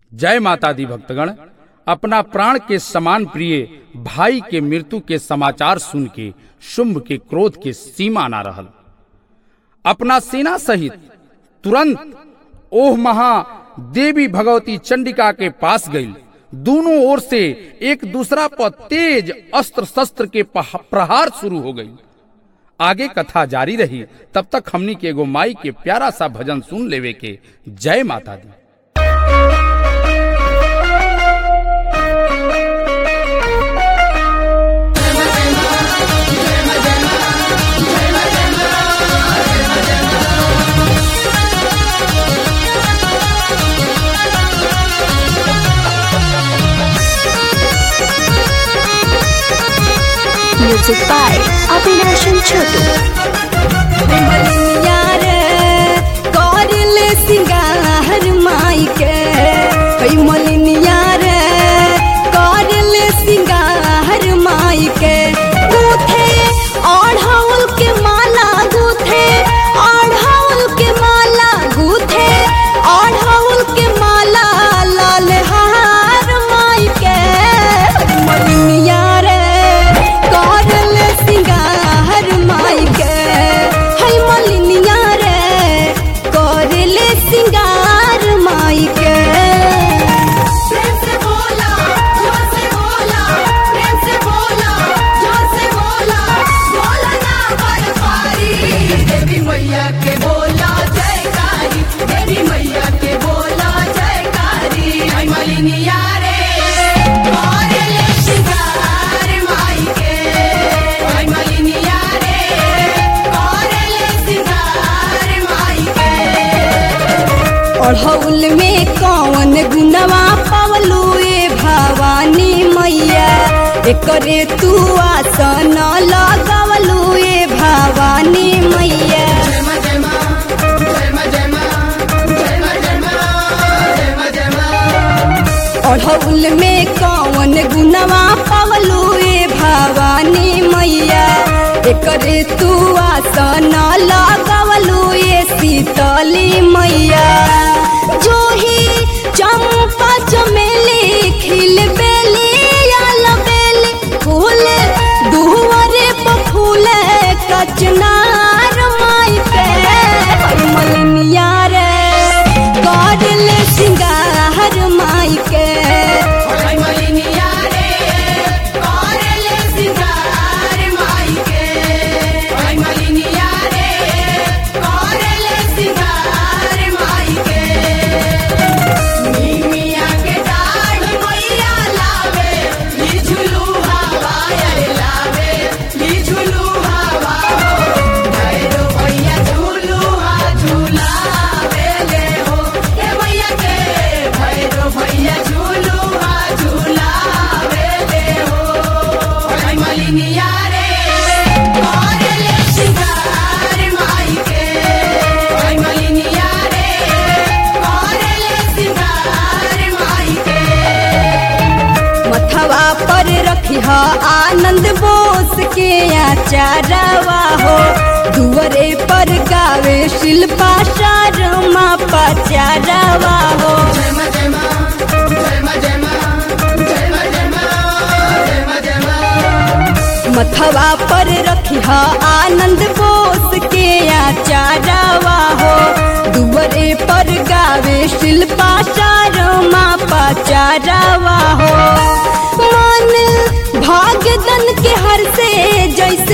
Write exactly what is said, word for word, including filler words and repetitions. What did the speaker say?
जय माता दी भक्तगण, अपना प्राण के समान प्रिय भाई के मृत्यु के समाचार सुन के शुंभ के क्रोध के सीमा ना रहल। अपना सेना सहित तुरंत ओह महा देवी भगवती चंडिका के पास गई। दोनों ओर से एक दूसरा पर तेज अस्त्र शस्त्र के प्रहार शुरू हो गई। आगे कथा जारी रही, तब तक हमनी के एगो माई के प्यारा सा भजन सुन लेवे के। जय माता दी। Music by Avinash and Chotu. यार करले सिंगार माई के, मलिनिया रे करले सिंगार माई के। गूथे ओढ़ाउल के माला, गूथे ओढ़ाउल के माला, गूथे ओढ़ाउल के माला, लाल हार माई के। मलिनिया रे करले सिंगार माई के, है मलिनिया रे करले सिंगार माई के। प्रेम से बोला, जोर से बोला, प्रेम से बोला, जोर से बोला, बोला ना बार बारी। देवी मैया के बोला जयकारी, देवी मैया के बोला जयकारी। है मलिनिया रे करले सिंगार माई के, है मलिनिया रे करले सिंगार माई के। ओढ़ौल में कौन गुनवा पवलू ए भवानी मैया, एकरे तू आसन लगवलू ए भवानी मैया। ओढ़ौल में कौन गुनवा पवलू ए भवानी मैया, एकरे तू आसन लगवलू ए शीतली मैया। जो ही चंपा चमेली खिल बेली आल बेली, फूल दुहरे पर फूल कचनार माई पे। मलिनिया रे करले सिंगार माई के, है मलिनिया रे करले सिंगार माई के, है मलिनिया रे करले सिंगार माई के। नीमिया के डाढ़ मैया लावे, ली झुलू हवा अरे लावे, ली झुलू हवा हो। भैरो भैया झूलू हा झूलावे ले हो, ए भैया के भैरो भैया झूलू हा झूलावे ले हो। है मलिनिया रे करले सिंगार माई के, है मलिनिया रे करले सिंगार माई के। मथवा पर रखिह आनंद बोस के आचारवा हो, दुअरे पर गावे शिल्पा शर्मा पचारवा हो। मथवा पर रखिह आनंद बोस के आचारवा हो, दुअरे पर गावे शिल्पा शर्मा पचारवा हो। मन भागदन के हर से जैसे